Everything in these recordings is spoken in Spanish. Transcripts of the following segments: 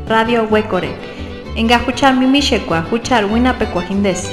Radio Huecore. Engajuchar mimishekwa, huchar winapekwa hindes.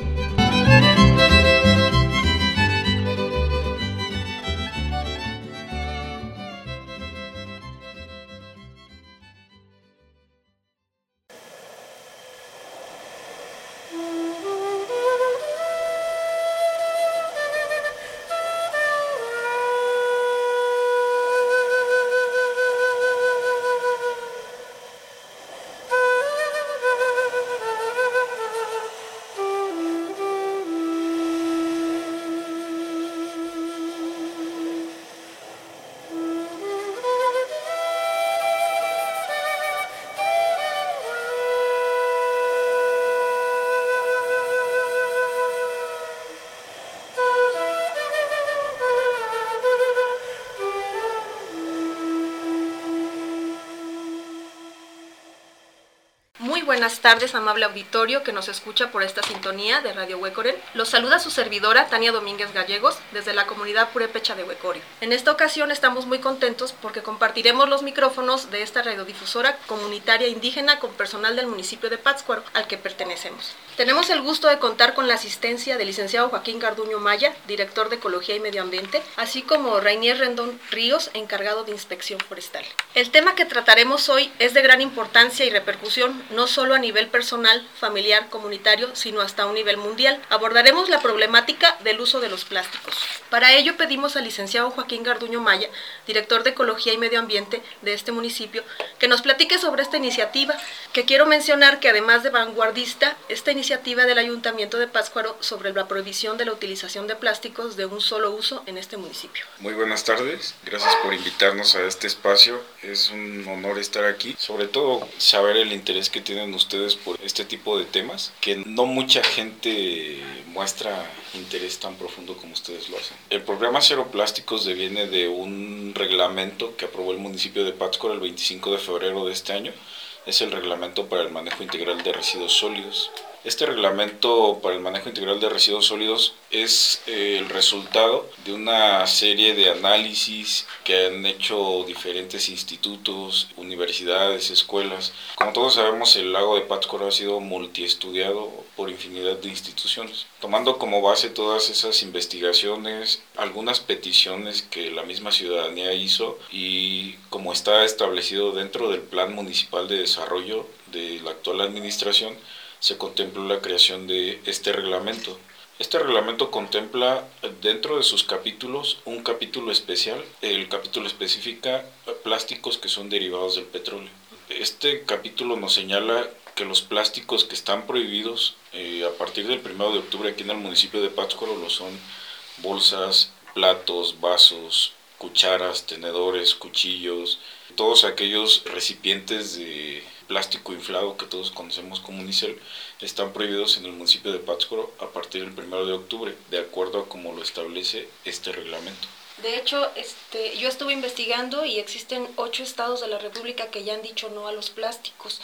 Buenas tardes, amable auditorio que nos escucha por esta sintonía de Radio Huecore. Los saluda su servidora, Tania Domínguez Gallegos, desde la comunidad purépecha de Huecore. En esta ocasión estamos muy contentos porque compartiremos los micrófonos de esta radiodifusora comunitaria indígena con personal del municipio de Pátzcuaro, al que pertenecemos. Tenemos el gusto de contar con la asistencia del licenciado Joaquín Garduño Maya, director de Ecología y Medio Ambiente, así como Rainier Rendón Ríos, encargado de Inspección Forestal. El tema que trataremos hoy es de gran importancia y repercusión, no solo a nivel personal, familiar, comunitario, sino hasta un nivel mundial. Abordaremos la problemática del uso de los plásticos. Para ello pedimos al licenciado Joaquín Garduño Maya, director de Ecología y Medio Ambiente de este municipio, que nos platique sobre esta iniciativa, que quiero mencionar que además de vanguardista, esta iniciativa del Ayuntamiento de Pátzcuaro sobre la prohibición de la utilización de plásticos de un solo uso en este municipio. Muy buenas tardes, gracias por invitarnos a este espacio, es un honor estar aquí, sobre todo saber el interés que tienen ustedes por este tipo de temas, que no mucha gente muestra interés tan profundo como ustedes lo hacen. El programa Cero Plásticos deviene de un reglamento que aprobó el municipio de Pátzcuaro el 25 de febrero de este año. Es el reglamento para el manejo integral de residuos sólidos. Este reglamento para el manejo integral de residuos sólidos es el resultado de una serie de análisis que han hecho diferentes institutos, universidades, escuelas. Como todos sabemos, el lago de Pátzcuaro ha sido multiestudiado por infinidad de instituciones. Tomando como base todas esas investigaciones, algunas peticiones que la misma ciudadanía hizo y como está establecido dentro del Plan Municipal de Desarrollo de la actual administración, se contempló la creación de este reglamento. Este reglamento contempla dentro de sus capítulos un capítulo especial. El capítulo especifica plásticos que son derivados del petróleo. Este capítulo nos señala que los plásticos que están prohibidos a partir del 1 de octubre aquí en el municipio de Pátzcuaro lo son bolsas, platos, vasos, cucharas, tenedores, cuchillos, todos aquellos recipientes de plástico inflado que todos conocemos como unicel están prohibidos en el municipio de Pátzcuaro a partir del 1 de octubre, de acuerdo a como lo establece este reglamento. De hecho, yo estuve investigando y existen 8 estados de la República que ya han dicho no a los plásticos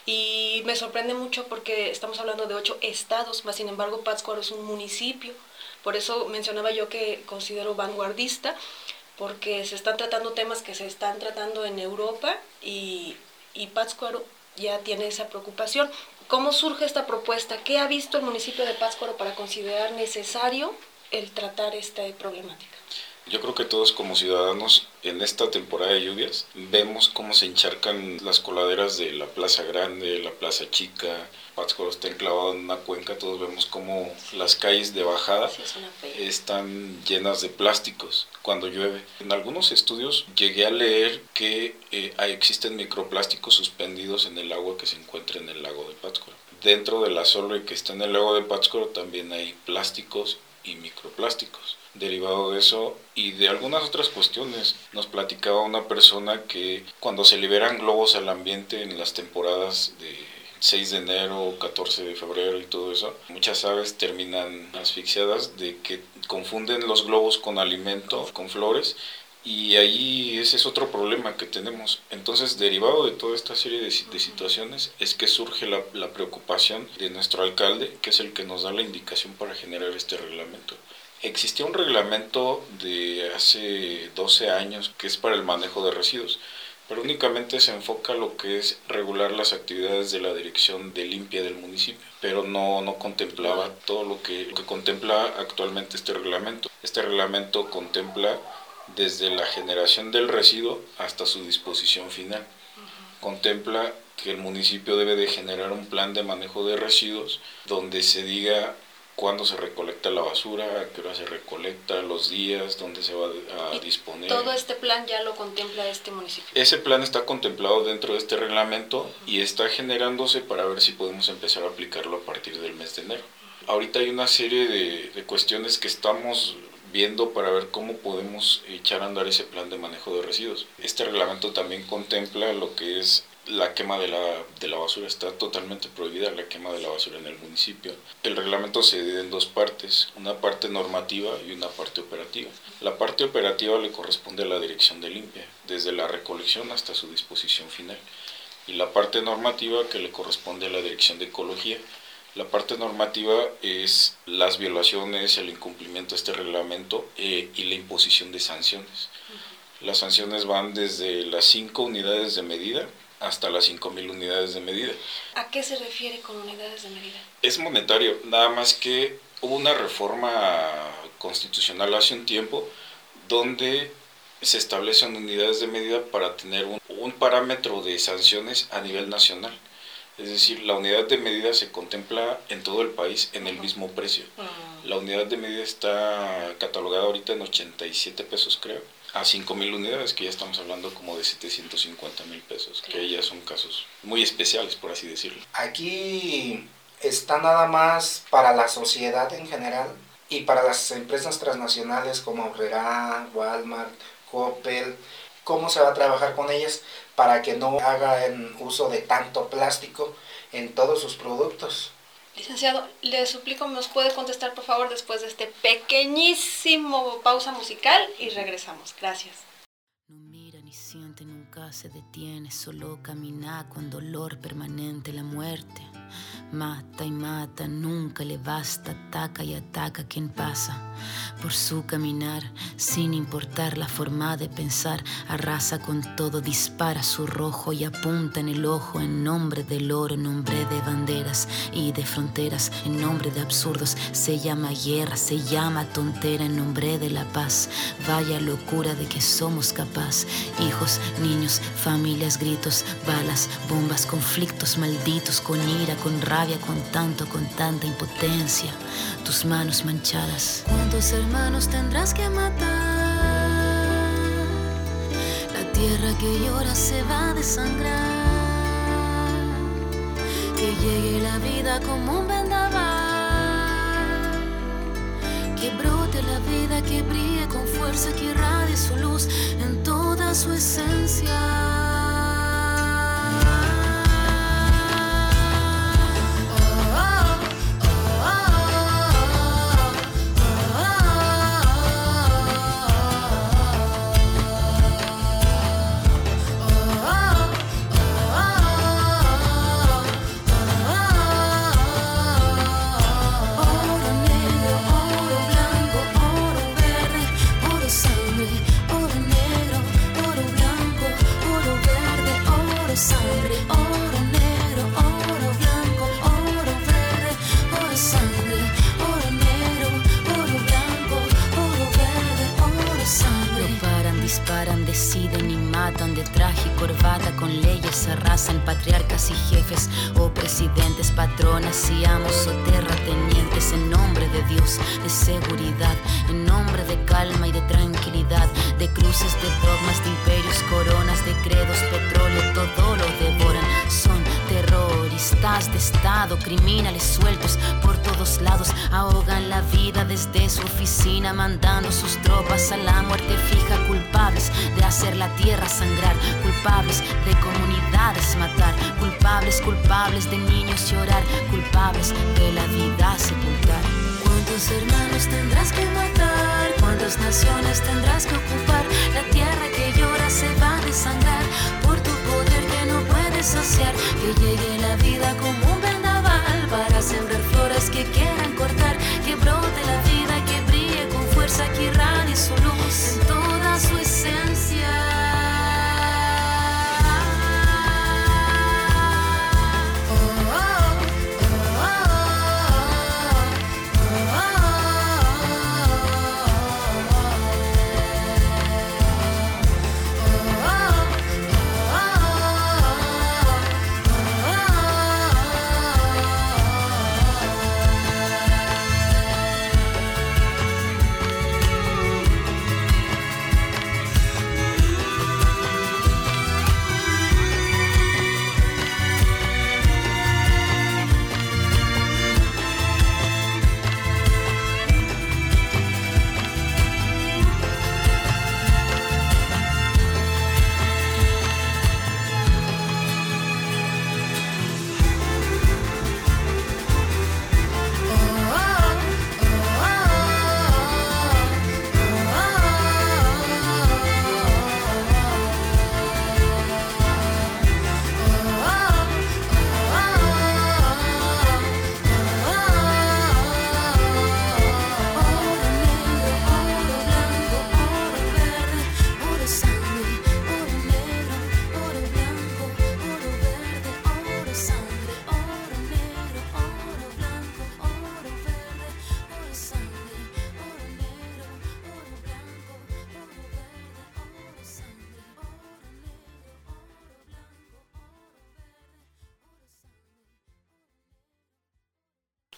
y me sorprende mucho porque estamos hablando de 8 estados, más sin embargo Pátzcuaro es un municipio. Por eso mencionaba yo que considero vanguardista, porque se están tratando temas que se están tratando en Europa y Pátzcuaro ya tiene esa preocupación. ¿Cómo surge esta propuesta? ¿Qué ha visto el municipio de Pátzcuaro para considerar necesario el tratar esta problemática? Yo creo que todos como ciudadanos en esta temporada de lluvias vemos cómo se encharcan las coladeras de la Plaza Grande, la Plaza Chica. Pátzcuaro está enclavado en una cuenca, todos vemos cómo las calles de bajada están llenas de plásticos cuando llueve. En algunos estudios llegué a leer que existen microplásticos suspendidos en el agua que se encuentra en el lago de Pátzcuaro. Dentro de la solve que está en el lago de Pátzcuaro también hay plásticos y microplásticos. Derivado de eso y de algunas otras cuestiones, nos platicaba una persona que cuando se liberan globos al ambiente en las temporadas de 6 de enero, 14 de febrero y todo eso, muchas aves terminan asfixiadas de que confunden los globos con alimento, con flores, y ahí ese es otro problema que tenemos. Entonces, derivado de toda esta serie de situaciones es que surge la preocupación de nuestro alcalde, que es el que nos da la indicación para generar este reglamento. Existía un reglamento de hace 12 años que es para el manejo de residuos, pero únicamente se enfoca a lo que es regular las actividades de la dirección de limpia del municipio, pero no contemplaba todo lo que contempla actualmente este reglamento. Este reglamento contempla desde la generación del residuo hasta su disposición final. Contempla que el municipio debe de generar un plan de manejo de residuos donde se diga cuándo se recolecta la basura, a qué hora se recolecta, los días, dónde se va a disponer. ¿Todo este plan ya lo contempla este municipio? Ese plan está contemplado dentro de este reglamento y está generándose para ver si podemos empezar a aplicarlo a partir del mes de enero. Ahorita hay una serie de cuestiones que estamos viendo para ver cómo podemos echar a andar ese plan de manejo de residuos. Este reglamento también contempla lo que es la quema de la basura. Está totalmente prohibida la quema de la basura en el municipio. El reglamento se divide en dos partes, una parte normativa y una parte operativa. La parte operativa le corresponde a la dirección de limpia, desde la recolección hasta su disposición final. Y la parte normativa que le corresponde a la dirección de ecología. La parte normativa es las violaciones, el incumplimiento de este reglamento y la imposición de sanciones. Las sanciones van desde las 5 unidades de medida hasta las 5,000 unidades de medida. ¿A qué se refiere con unidades de medida? Es monetario, nada más que hubo una reforma constitucional hace un tiempo donde se establecen unidades de medida para tener un parámetro de sanciones a nivel nacional. Es decir, la unidad de medida se contempla en todo el país en el mismo precio. La unidad de medida está catalogada ahorita en 87 pesos, creo, a 5,000 unidades, que ya estamos hablando como de 750,000 pesos, que ya son casos muy especiales, por así decirlo. Aquí está nada más para la sociedad en general y para las empresas transnacionales como Aurrera, Walmart, Coppel. ¿Cómo se va a trabajar con ellas para que no hagan uso de tanto plástico en todos sus productos? Licenciado, le suplico, ¿nos puede contestar por favor después de este pequeñísimo pausa musical y regresamos? Gracias. No mira ni siente, nunca se detiene, solo camina con dolor permanente. La muerte mata y mata, nunca le basta, ataca y ataca a quien pasa por su caminar, sin importar la forma de pensar. Arrasa con todo, dispara su rojo y apunta en el ojo, en nombre del oro, en nombre de banderas y de fronteras, en nombre de absurdos. Se llama guerra, se llama tontera, en nombre de la paz. Vaya locura de que somos capaz. Hijos, niños, familias, gritos, balas, bombas, conflictos malditos, con ira, con rabia, con tanta impotencia. Tus manos manchadas. ¿Cuántos hermanos tendrás que matar? La tierra que llora se va a desangrar. Que llegue la vida como un vendaval. Que brote la vida, que brille con fuerza, que irradie su luz en toda su esencia. Deciden y matan de traje y corbata, con leyes arrasan patriarcas y jefes, o presidentes, patronas y amos o terratenientes, en nombre de Dios, de seguridad, en nombre de calma y de tranquilidad, de cruces, de dogmas, de imperios, coronas, de credos, petróleo, todo lo devoran. Son terroristas de Estado, criminales sueltos por todos lados, ahogan la vida desde su oficina, mandando sus tropas a la muerte fija, culpables de hacer la tierra sangrar, culpables de comunidades matar, culpables de niños llorar, culpables de la vida sepultar. ¿Cuántos hermanos tendrás que matar? ¿Cuántas naciones tendrás que ocupar? La tierra que llora se va a desangrar por tu poder que no puedes saciar. Que llegue la vida como un vendaval para sembrar flores que quieran cortar. Que brote la vida, que brille con fuerza, que irradie su luz en toda su esencia.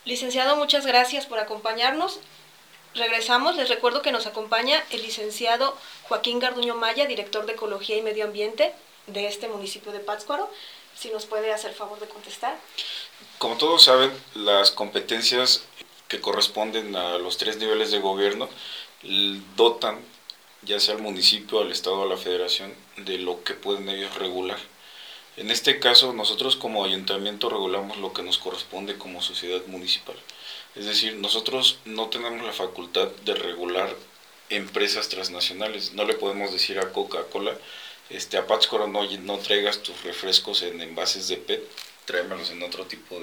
Licenciado, muchas gracias por acompañarnos. Regresamos, les recuerdo que nos acompaña el licenciado Joaquín Garduño Maya, director de Ecología y Medio Ambiente de este municipio de Pátzcuaro. Si nos puede hacer favor de contestar. Como todos saben, las competencias que corresponden a los 3 niveles de gobierno dotan, ya sea al municipio, al estado o a la federación, de lo que pueden ellos regular. En este caso, nosotros como ayuntamiento regulamos lo que nos corresponde como sociedad municipal. Es decir, nosotros no tenemos la facultad de regular empresas transnacionales. No le podemos decir a Coca-Cola, a Pátzcuaro no traigas tus refrescos en envases de PET, tráemelos en otro tipo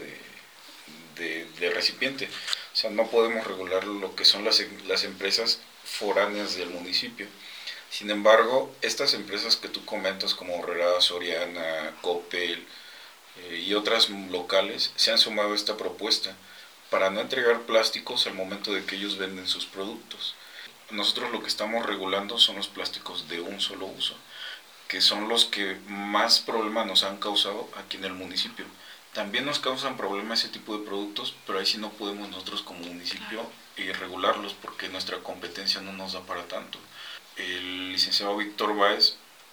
de recipiente. O sea, no podemos regular lo que son las empresas foráneas del municipio. Sin embargo, estas empresas que tú comentas como Horrera, Soriana, Coppel y otras locales se han sumado a esta propuesta para no entregar plásticos al momento de que ellos venden sus productos. Nosotros lo que estamos regulando son los plásticos de un solo uso, que son los que más problemas nos han causado aquí en el municipio. También nos causan problemas ese tipo de productos, pero ahí sí no podemos nosotros como municipio regularlos porque nuestra competencia no nos da para tanto. El licenciado Víctor Báez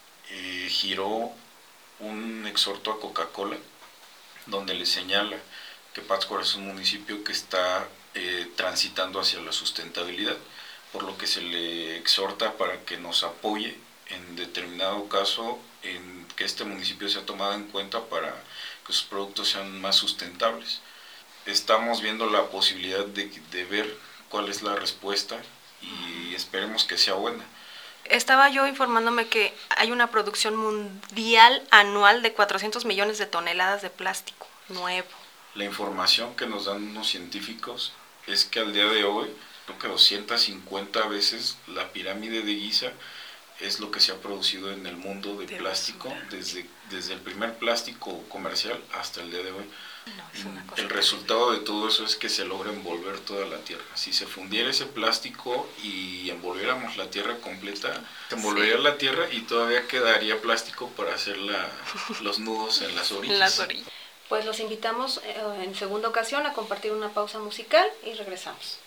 giró un exhorto a Coca-Cola donde le señala que Pátzcuaro es un municipio que está transitando hacia la sustentabilidad, por lo que se le exhorta para que nos apoye en determinado caso en que este municipio sea tomado en cuenta para que sus productos sean más sustentables. Estamos viendo la posibilidad de ver cuál es la respuesta y esperemos que sea buena. Estaba yo informándome que hay una producción mundial anual de 400 millones de toneladas de plástico nuevo. La información que nos dan unos científicos es que al día de hoy, creo que 250 veces la pirámide de Giza es lo que se ha producido en el mundo de plástico, desde el primer plástico comercial hasta el día de hoy. El resultado de todo eso es que se logra envolver toda la Tierra. Si se fundiera ese plástico y envolviéramos la Tierra completa, se envolvería la Tierra y todavía quedaría plástico para hacer los nudos en las orillas. Pues los invitamos en segunda ocasión a compartir una pausa musical y regresamos.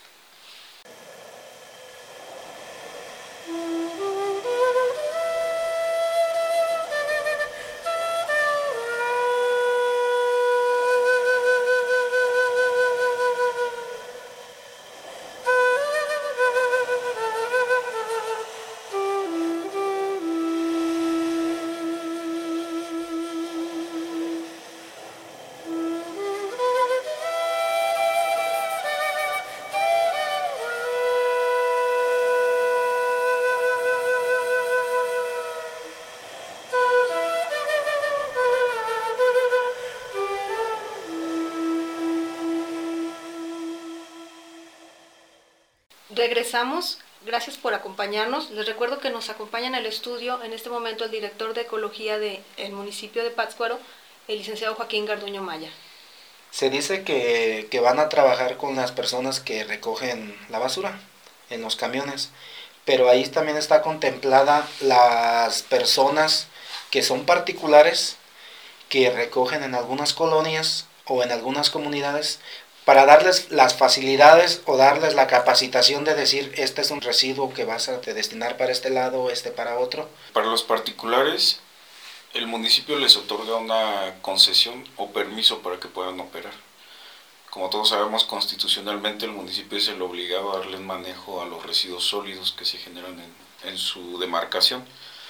Regresamos, gracias por acompañarnos. Les recuerdo que nos acompaña en el estudio en este momento el director de Ecología del municipio de Pátzcuaro, el licenciado Joaquín Garduño Maya. Se dice que van a trabajar con las personas que recogen la basura en los camiones, pero ahí también está contemplada las personas que son particulares que recogen en algunas colonias o en algunas comunidades, para darles las facilidades o darles la capacitación de decir, este es un residuo que vas a destinar para este lado, este para otro. Para los particulares, el municipio les otorga una concesión o permiso para que puedan operar. Como todos sabemos, constitucionalmente el municipio es el obligado a darles manejo a los residuos sólidos que se generan en su demarcación.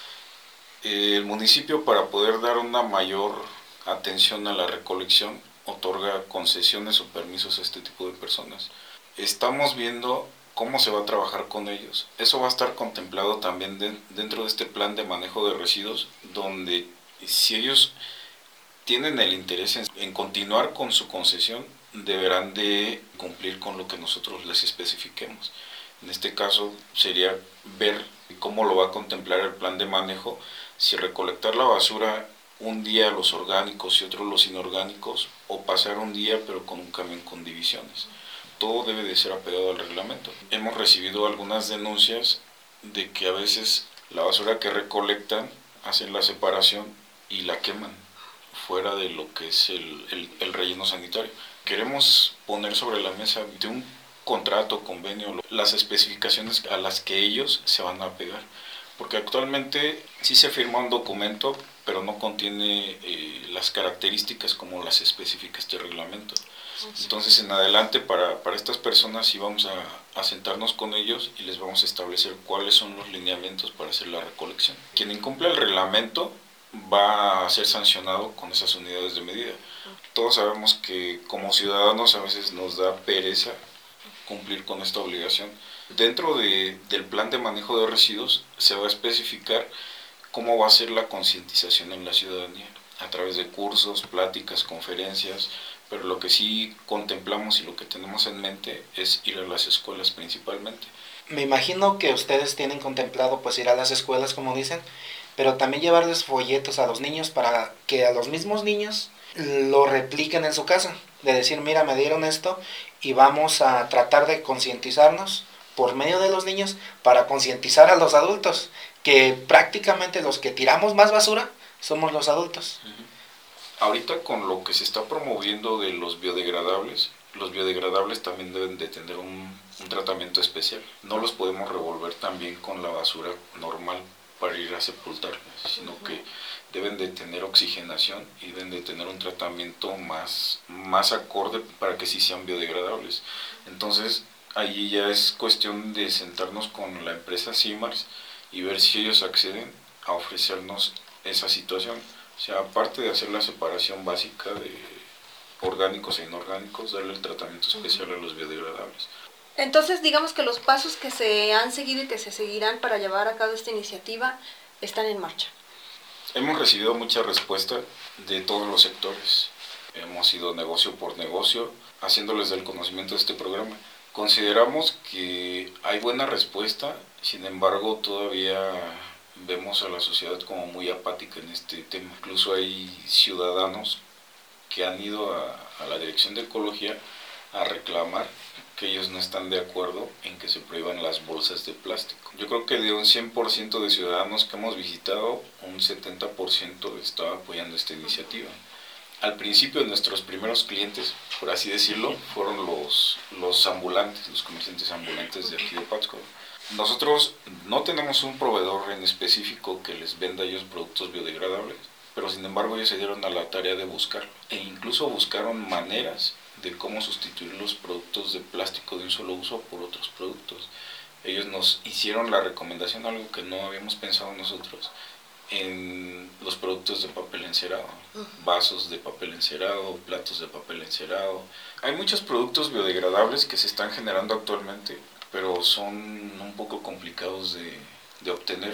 El municipio, para poder dar una mayor atención a la recolección, otorga concesiones o permisos a este tipo de personas. Estamos viendo cómo se va a trabajar con ellos. Eso va a estar contemplado también dentro de este plan de manejo de residuos, donde si ellos tienen el interés en continuar con su concesión, deberán de cumplir con lo que nosotros les especifiquemos. En este caso sería ver cómo lo va a contemplar el plan de manejo, si recolectar la basura un día los orgánicos y otro los inorgánicos, o pasar un día pero con un camión con divisiones. Todo debe de ser apegado al reglamento. Hemos recibido algunas denuncias de que a veces la basura que recolectan hacen la separación y la queman fuera de lo que es el relleno sanitario, Queremos poner sobre la mesa de un contrato, convenio, las especificaciones a las que ellos se van a pegar. Porque actualmente sí se firma un documento, pero no contiene las características como las especifica este reglamento. Entonces, en adelante, para estas personas sí vamos a sentarnos con ellos y les vamos a establecer cuáles son los lineamientos para hacer la recolección. Quien incumple el reglamento va a ser sancionado con esas unidades de medida. Todos sabemos que como ciudadanos a veces nos da pereza cumplir con esta obligación. Dentro del plan de manejo de residuos se va a especificar cómo va a ser la concientización en la ciudadanía, a través de cursos, pláticas, conferencias, pero lo que sí contemplamos y lo que tenemos en mente es ir a las escuelas principalmente. Me imagino que ustedes tienen contemplado pues ir a las escuelas, como dicen, pero también llevarles folletos a los niños para que a los mismos niños lo repliquen en su casa, de decir, mira, me dieron esto y vamos a tratar de concientizarnos por medio de los niños para concientizar a los adultos, que prácticamente los que tiramos más basura somos los adultos. Ahorita con lo que se está promoviendo de los biodegradables también deben de tener un tratamiento especial. No los podemos revolver también con la basura normal para ir a sepultarlos, sino que deben de tener oxigenación y deben de tener un tratamiento más acorde para que sí sean biodegradables. Entonces, allí ya es cuestión de sentarnos con la empresa Simars y ver si ellos acceden a ofrecernos esa situación. O sea, aparte de hacer la separación básica de orgánicos e inorgánicos, darle el tratamiento especial a los biodegradables. Entonces, digamos que los pasos que se han seguido y que se seguirán para llevar a cabo esta iniciativa están en marcha. Hemos recibido mucha respuesta de todos los sectores. Hemos ido negocio por negocio, haciéndoles del conocimiento de este programa. Consideramos que hay buena respuesta, sin embargo, todavía vemos a la sociedad como muy apática en este tema. Incluso hay ciudadanos que han ido a la Dirección de Ecología a reclamar que ellos no están de acuerdo en que se prohíban las bolsas de plástico. Yo creo que de un 100% de ciudadanos que hemos visitado, un 70% está apoyando esta iniciativa. Al principio nuestros primeros clientes, por así decirlo, fueron los ambulantes, los comerciantes ambulantes de aquí de Pátzcuaro. Nosotros no tenemos un proveedor en específico que les venda a ellos productos biodegradables, pero sin embargo ellos se dieron a la tarea de buscarlo e incluso buscaron maneras de cómo sustituir los productos de plástico de un solo uso por otros productos. Ellos nos hicieron la recomendación, algo que no habíamos pensado nosotros, en los productos de papel encerado, vasos de papel encerado, platos de papel encerado. Hay muchos productos biodegradables que se están generando actualmente, pero son un poco complicados de obtener.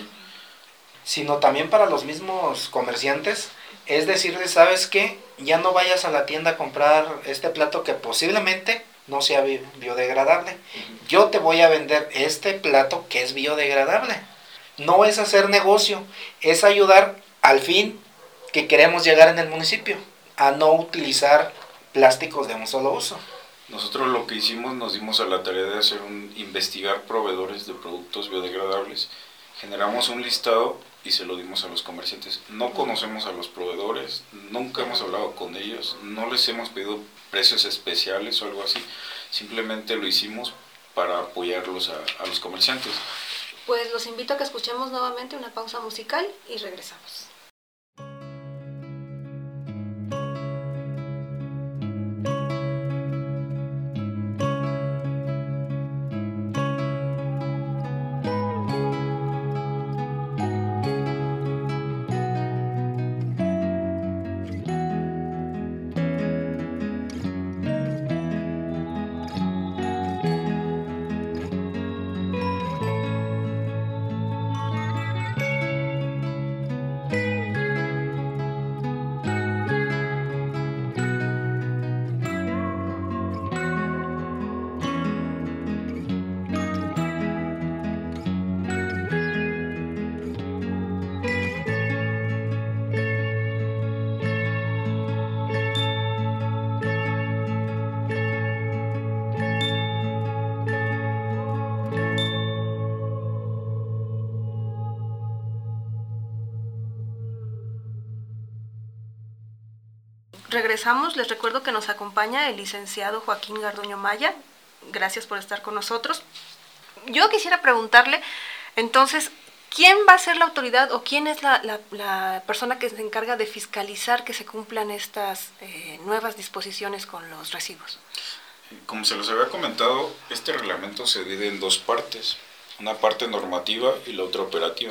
Sino también para los mismos comerciantes, es decirles, ¿sabes qué? Ya no vayas a la tienda a comprar este plato que posiblemente no sea biodegradable. Yo te voy a vender este plato que es biodegradable. No es hacer negocio, es ayudar al fin que queremos llegar en el municipio, a no utilizar plásticos de un solo uso. Nosotros lo que hicimos, nos dimos a la tarea de investigar proveedores de productos biodegradables, generamos un listado y se lo dimos a los comerciantes. No conocemos a los proveedores, nunca hemos hablado con ellos, no les hemos pedido precios especiales o algo así, simplemente lo hicimos para apoyarlos a los comerciantes. Pues los invito a que escuchemos nuevamente una pausa musical y regresamos. regresamos. Les recuerdo que nos acompaña el licenciado Joaquín Garduño Maya. Gracias por estar con nosotros. Yo quisiera preguntarle, entonces, ¿quién va a ser la autoridad o quién es la persona que se encarga de fiscalizar que se cumplan estas nuevas disposiciones con los residuos? Como se los había comentado, este reglamento se divide en dos partes, una parte normativa y la otra operativa.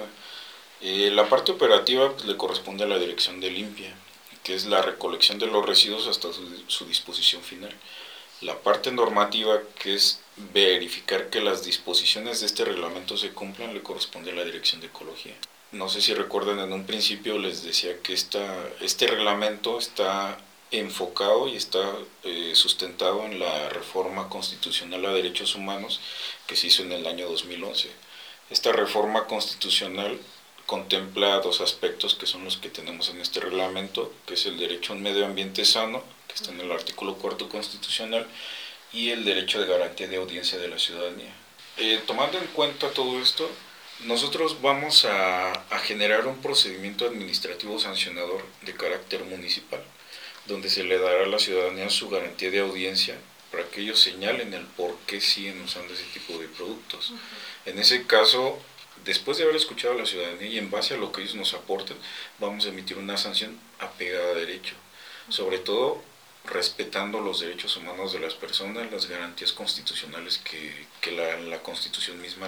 La parte operativa pues, le corresponde a la Dirección de Limpia, que es la recolección de los residuos hasta su disposición final. La parte normativa, que es verificar que las disposiciones de este reglamento se cumplan, le corresponde a la Dirección de Ecología. No sé si recuerdan, en un principio les decía que este reglamento está enfocado y está sustentado en la reforma constitucional a derechos humanos que se hizo en el año 2011. Esta reforma constitucional contempla dos aspectos que son los que tenemos en este reglamento, que es el derecho a un medio ambiente sano, que está en el artículo 4 constitucional, y el derecho de garantía de audiencia de la ciudadanía. Tomando en cuenta todo esto, nosotros vamos a generar un procedimiento administrativo sancionador de carácter municipal, donde se le dará a la ciudadanía su garantía de audiencia para que ellos señalen el por qué siguen usando ese tipo de productos. En ese caso, después de haber escuchado a la ciudadanía y en base a lo que ellos nos aporten, vamos a emitir una sanción apegada a derecho, sobre todo respetando los derechos humanos de las personas, las garantías constitucionales que la Constitución misma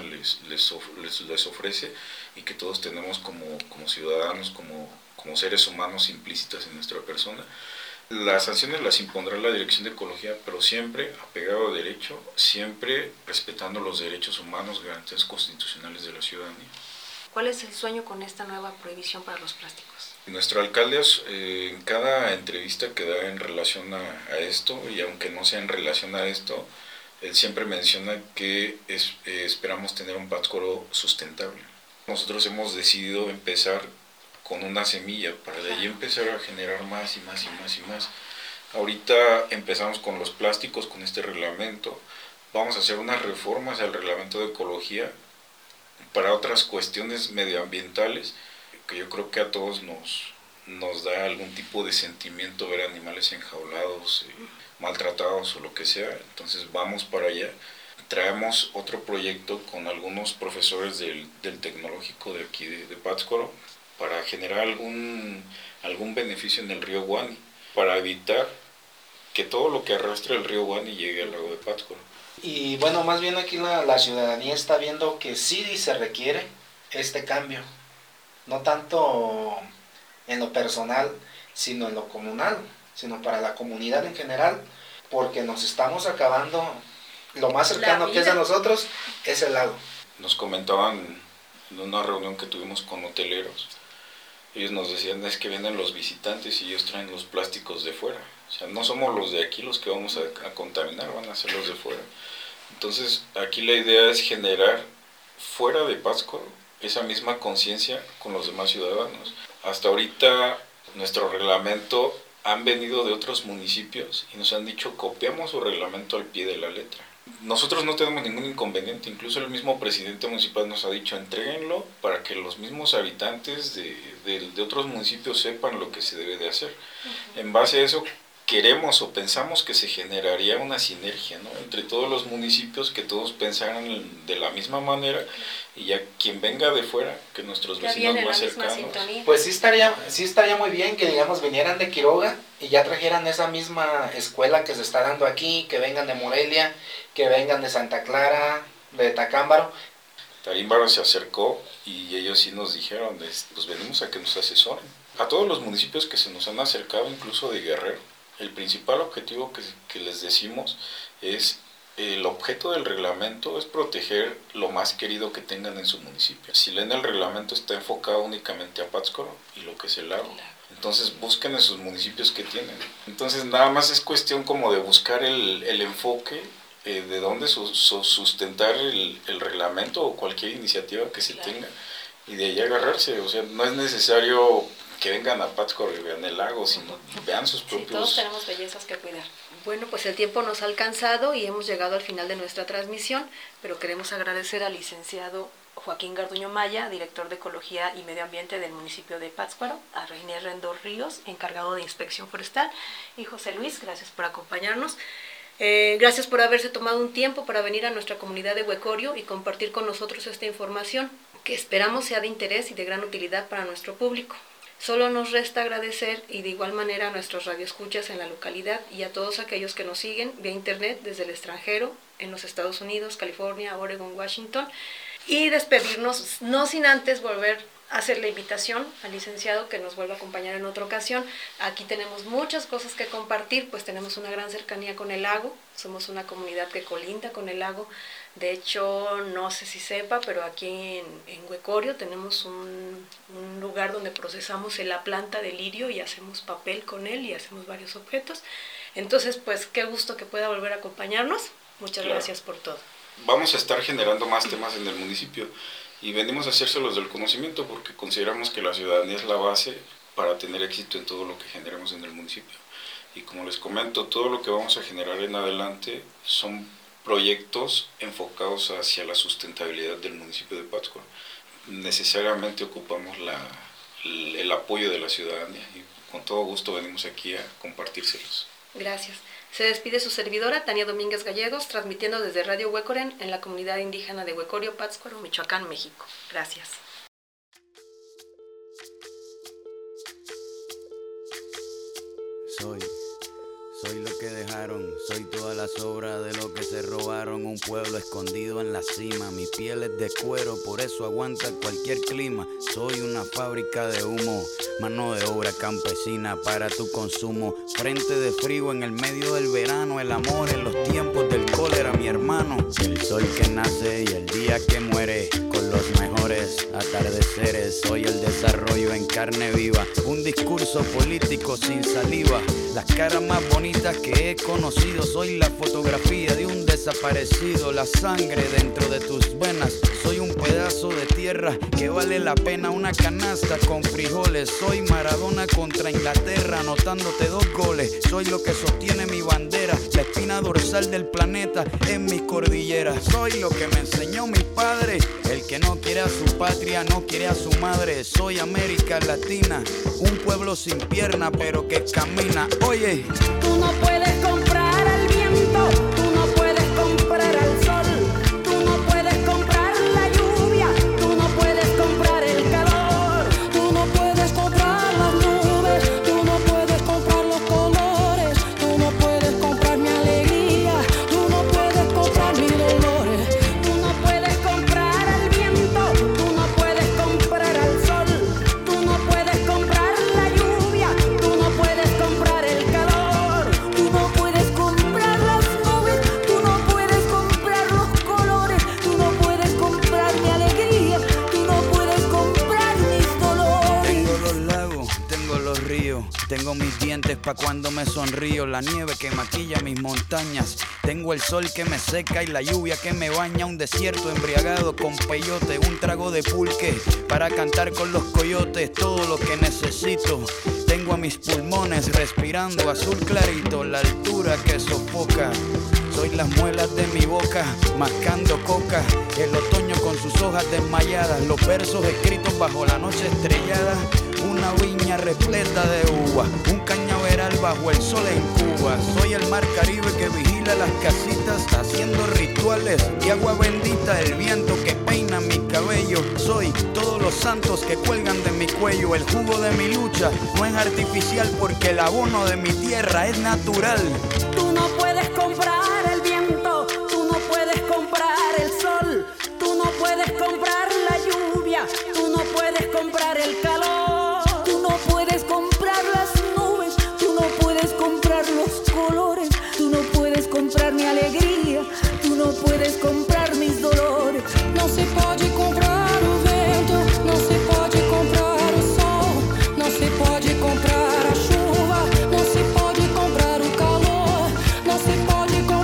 les ofrece y que todos tenemos como ciudadanos, como seres humanos implícitas en nuestra persona. Las sanciones las impondrá la Dirección de Ecología, pero siempre apegado a derecho, siempre respetando los derechos humanos, garantías constitucionales de la ciudadanía. ¿Cuál es el sueño con esta nueva prohibición para los plásticos? Nuestro alcalde en cada entrevista que da en relación a esto, y aunque no sea en relación a esto, él siempre menciona que esperamos tener un Pátzcuaro sustentable. Nosotros hemos decidido empezar con una semilla, para de ahí empezar a generar más y más y más y más. Ahorita empezamos con los plásticos, con este reglamento. Vamos a hacer unas reformas al reglamento de ecología para otras cuestiones medioambientales, que yo creo que a todos nos da algún tipo de sentimiento ver animales enjaulados, maltratados o lo que sea. Entonces vamos para allá. Traemos otro proyecto con algunos profesores del tecnológico de aquí de Pátzcuaro, para generar algún beneficio en el río Guani, para evitar que todo lo que arrastre el río Guani llegue al lago de Pátzcuaro. Y bueno, más bien aquí la ciudadanía está viendo que sí se requiere este cambio, no tanto en lo personal, sino en lo comunal, sino para la comunidad en general, porque nos estamos acabando, lo más cercano que es a nosotros es el lago. Nos comentaban en una reunión que tuvimos con hoteleros, ellos nos decían, es que vienen los visitantes y ellos traen los plásticos de fuera. O sea, no somos los de aquí los que vamos a contaminar, van a ser los de fuera. Entonces, aquí la idea es generar fuera de Pátzcuaro esa misma conciencia con los demás ciudadanos. Hasta ahorita, nuestro reglamento han venido de otros municipios y nos han dicho, copiamos su reglamento al pie de la letra. Nosotros no tenemos ningún inconveniente, incluso el mismo presidente municipal nos ha dicho, entréguenlo para que los mismos habitantes de otros municipios sepan lo que se debe de hacer. En base a eso, queremos o pensamos que se generaría una sinergia, ¿no?, entre todos los municipios, que todos pensaran de la misma manera, y ya quien venga de fuera, que nuestros vecinos más cercanos. Pues sí estaría muy bien que, digamos, vinieran de Quiroga y ya trajeran esa misma escuela que se está dando aquí, que vengan de Morelia, que vengan de Santa Clara, de Tacámbaro. Tarímbaro se acercó y ellos sí nos dijeron, pues venimos a que nos asesoren. A todos los municipios que se nos han acercado, incluso de Guerrero, el principal objetivo que les decimos es, el objeto del reglamento es proteger lo más querido que tengan en su municipio. Si leen el reglamento, está enfocado únicamente a Pátzcuaro y lo que es el lago. Entonces busquen en sus municipios que tienen. Entonces nada más es cuestión como de buscar el enfoque, de dónde sustentar el reglamento o cualquier iniciativa que se tenga, y de ahí agarrarse. O sea, no es necesario que vengan a Pátzcuaro y vean el lago, sino vean sus propios... Sí, todos tenemos bellezas que cuidar. Bueno, pues el tiempo nos ha alcanzado y hemos llegado al final de nuestra transmisión, pero queremos agradecer al licenciado Joaquín Garduño Maya, director de Ecología y Medio Ambiente del municipio de Pátzcuaro, a Reinier Rendón Ríos, encargado de Inspección Forestal, y José Luis, gracias por acompañarnos. Gracias por haberse tomado un tiempo para venir a nuestra comunidad de Huecorio y compartir con nosotros esta información, que esperamos sea de interés y de gran utilidad para nuestro público. Solo nos resta agradecer y de igual manera a nuestros radioescuchas en la localidad y a todos aquellos que nos siguen vía internet desde el extranjero, en los Estados Unidos, California, Oregon, Washington, y despedirnos, no sin antes volver a hacer la invitación al licenciado que nos vuelva a acompañar en otra ocasión. Aquí tenemos muchas cosas que compartir, pues tenemos una gran cercanía con el lago, somos una comunidad que colinda con el lago. De hecho, no sé si sepa, pero aquí en Huecorio tenemos un lugar donde procesamos la planta de lirio y hacemos papel con él y hacemos varios objetos. Entonces, pues qué gusto que pueda volver a acompañarnos. Muchas gracias por todo. Vamos a estar generando más temas en el municipio y venimos a hacérselos del conocimiento porque consideramos que la ciudadanía es la base para tener éxito en todo lo que generemos en el municipio. Y como les comento, todo lo que vamos a generar en adelante son proyectos enfocados hacia la sustentabilidad del municipio de Pátzcuaro. Necesariamente ocupamos el apoyo de la ciudadanía y con todo gusto venimos aquí a compartírselos. Gracias. Se despide su servidora, Tania Domínguez Gallegos, transmitiendo desde Radio Huecoren en la comunidad indígena de Huecorio, Pátzcuaro, Michoacán, México. Gracias. Soy lo que dejaron, soy toda la sobra de lo que se robaron. Un pueblo escondido en la cima, mi piel es de cuero, por eso aguanta cualquier clima. Soy una fábrica de humo, mano de obra campesina para tu consumo. Frente de frío en el medio del verano, el amor en los tiempos del cólera, mi hermano. El sol que nace y el día que muere, con los mejores atardeceres. Soy el desarrollo en carne viva, un discurso político sin saliva. Las caras más bonitas que he conocido, soy la fotografía de un desaparecido. La sangre dentro de tus venas, soy un pedazo de tierra que vale la pena una canasta con frijoles. Soy Maradona contra Inglaterra, anotándote 2 goles. Soy lo que sostiene mi bandera, la espina dorsal del planeta en mi cordillera. Soy lo que me enseñó mi padre, el que no quiere a su patria, no quiere a su madre. Soy América Latina, un pueblo sin pierna pero que camina. Oye, tú no puedes comprar al viento, tú no puedes comprar al sol, tú no puedes comprar la lluvia, tú no puedes comprar el calor, tú no puedes comprar las nubes, tú no puedes comprar los colores, tú no puedes comprar mi alegría, tú no puedes comprar mis dolores, tú no puedes comprar al viento, tú no puedes comprar al sol, tú no puedes comprar la lluvia, tú no puedes comprar el calor, tú no puedes comprar las nubes, tú no puedes comprar los colores, tú no puedes comprar mi alegría, tú no puedes comprar mis dolores. tengo los lagos, tengo los ríos, tengo mis dientes pa' cuando me sonrío, la nieve que maquilla mis montañas, tengo el sol que me seca y la lluvia que me baña, un desierto embriagado con peyote, un trago de pulque para cantar con los coyotes, todo lo que necesito. Tengo a mis pulmones respirando azul clarito, la altura que sofoca. Soy las muelas de mi boca, mascando coca, el otoño con sus hojas desmayadas, los versos escritos bajo la noche estrellada, una viña repleta de uvas, un cañaveral bajo el sol en Cuba. Soy el mar Caribe que vigila las casitas, haciendo rituales de agua bendita, el viento que peina mi cabello. Soy todos los santos que cuelgan de mi cuello, el jugo de mi lucha no es artificial porque el abono de mi tierra es natural. Tú no puedes comprar el viento, tú no puedes comprar el sol, tú no puedes comprar la lluvia, tú no puedes comprar el calor, tú no puedes comprar las nubes, tú no puedes comprar los colores, tú no puedes comprar mi alegría, tú no puedes comprar mis dolores. Não se pode comprar o vento, não se pode comprar o sol, não se pode comprar a chuva, não se pode comprar o calor, não se pode comprar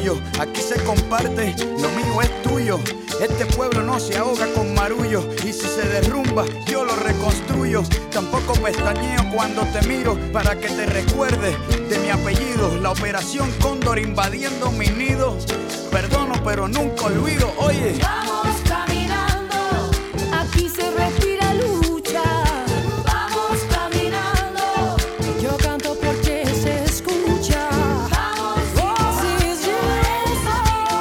orgullo. Aquí se comparte, lo mío es tuyo. Este pueblo no se ahoga con marullo, y si se derrumba yo lo reconstruyo. Tampoco pestañeo cuando te miro para que te recuerdes de mi apellido. La operación Cóndor invadiendo mi nido. Perdono pero nunca olvido, oye. Vamos caminando, aquí se respira lucha. Vamos caminando, yo canto porque se escucha. Vamos, si llego,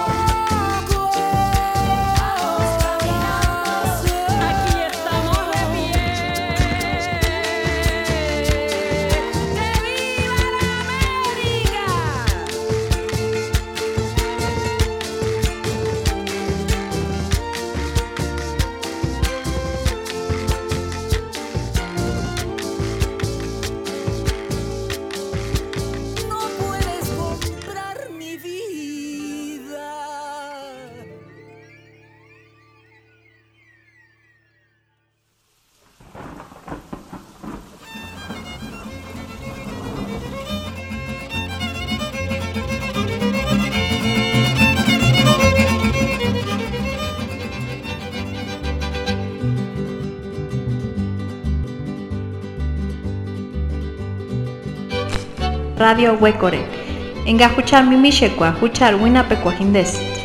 vamos caminando, aquí estamos de pie. ¡Que viva la América! No puedes comprar mi vida. Radio Huecore. Enga huchar mimishekwa huchar wina pecuajindes.